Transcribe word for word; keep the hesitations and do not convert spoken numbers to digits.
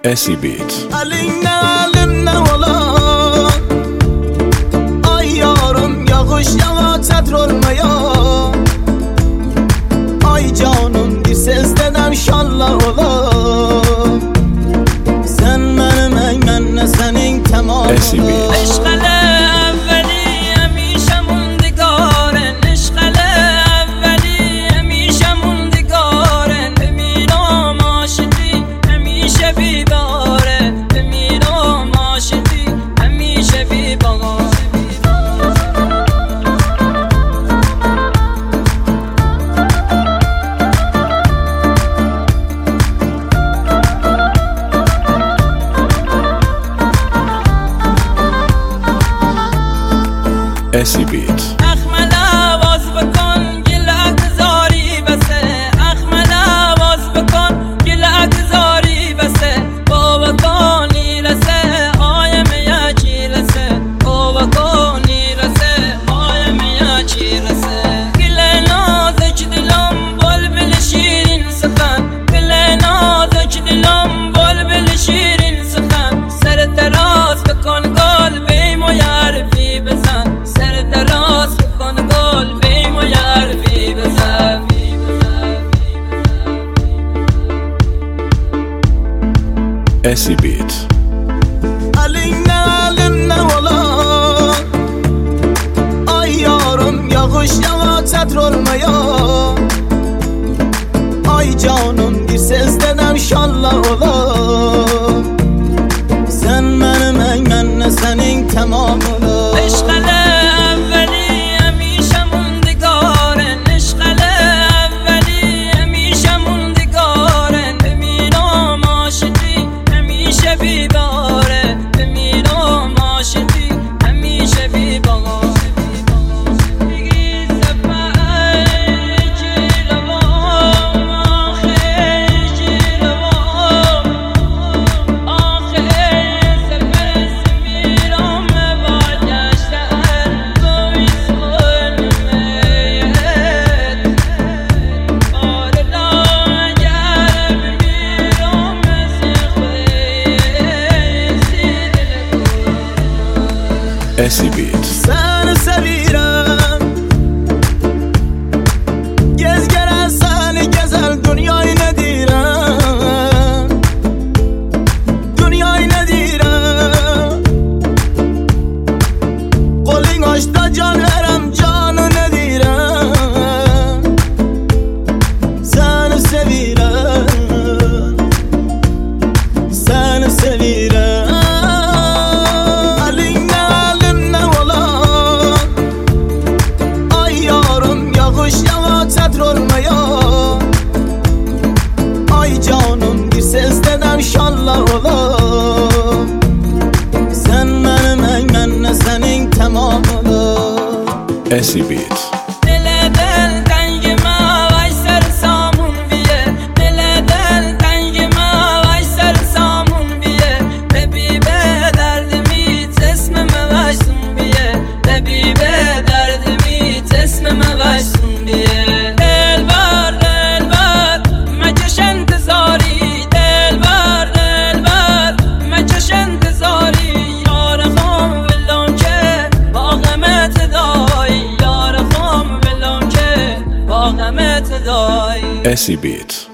اسی بیت. Elinle elimle ola Ay yarım yağış yağa tedr olmaya Ay canım bir sezden inşallah ola Sen benim ey menne senin tamamı اسی بیت. اسی بیت. اخمل آواز بکن گل اگزاری بسه اخمل آواز بکن گل اگزاری بسه بابا کانی رسه آیم یا چی رسه بابا کانی رسه آیم یا چی رسه گل نازک دلم بلبل شیرین سخن گل نازک دلم بلبل شیرین سخن سر دراز بکن گل بیم و یارفی بزن اسی بیت. Elinle elimle ola Ay yarım yağış yağa tedr olmaya Ay canım bir sezden inşallah ola Sen benim ey menne senin tamamını اسی بیت. Seni sevirem Gez gelen seni gezel dünyayı ne direm Dünyayı ne direm Kolin açta can verem canı ne direm Seni sevirem Seni sevirem tedr olmaya Ay canım bir sezden inşallah ola Sen benim ey menne senin tamamını اسی بیت. اسی بیت.